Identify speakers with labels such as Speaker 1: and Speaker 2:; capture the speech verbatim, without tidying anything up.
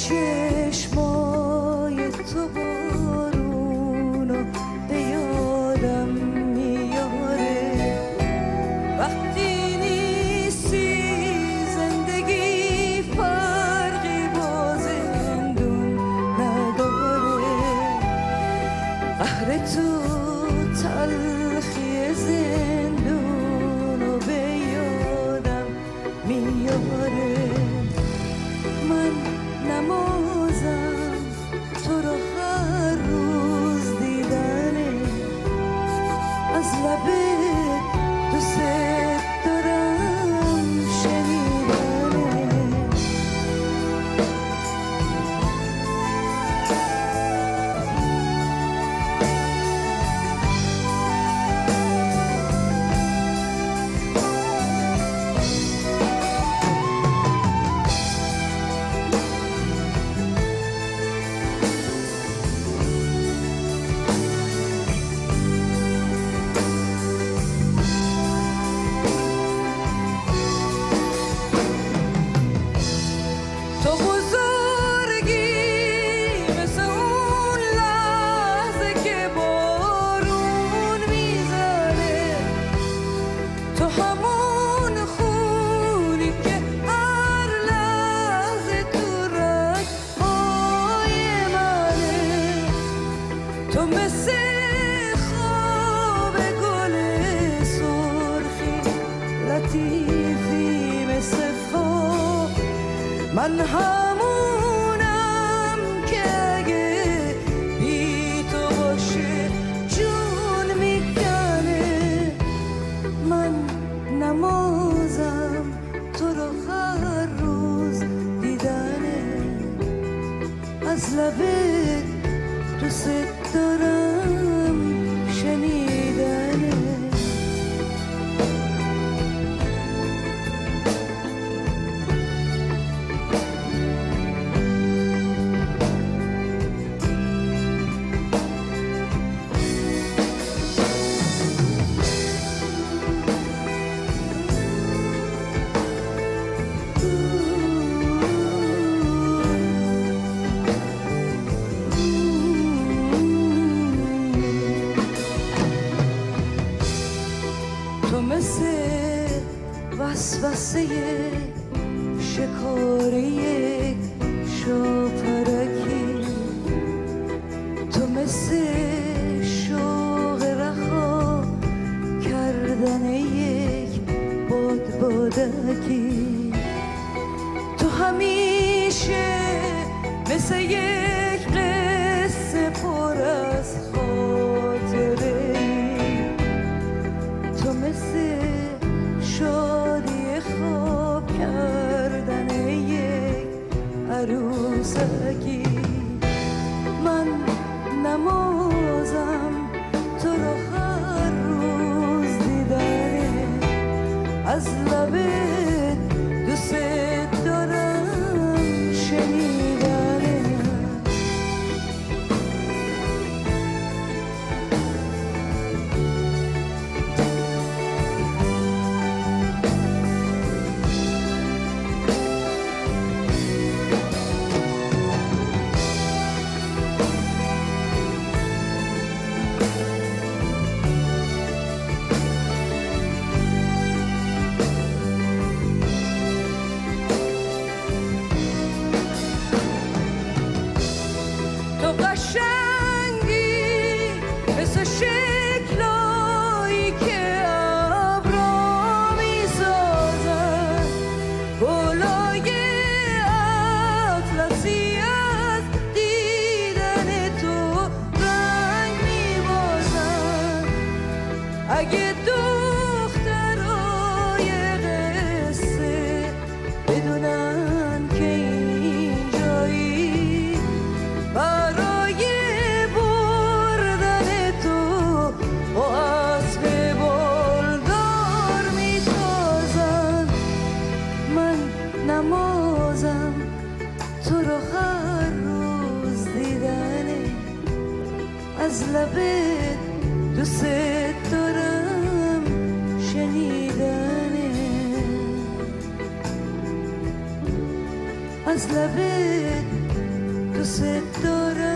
Speaker 1: چشمای تو بارونو به یادم میاره. وقتی نیستی زندگی فرقی با زندون نداره. قهر تو تلخی زندونو به یادم میاره. من نمازم تو رو هر روز دیدنه. از لبت دوست دارم شنیدنه. تو مثل خواب گل سرخی لطیفی مثل خواب. من همونم که اگه بی تو باشه جون میکنه. من نمازم تو رو هر روز دیدنه. از لبت دوست دارم شنیدنه. تو مثل وسوسه شکار یک شاپرکی. تو مثل شوق رها کردن یک بادبادکی. تو همیشه مثل یک قصه پر از خاطره. تو مثل شادی خواب کردن یک عروسکی. من نمازم تو رو هر روز دیدنه. از لبت دوست دارم شنیدنه. تو قشنگی مثل شکلایی که ابرا میسازن. گلای اطلسی از دیدن تو رنگ میبازن. اگه دخترای قصه بدونن که اینجایی برای بردن تو با اسب بالدار میتازن. من نمازم تو رو هر روز دیدنه. از لبت دوست دارم شنیدنه. از لبت دوست دارم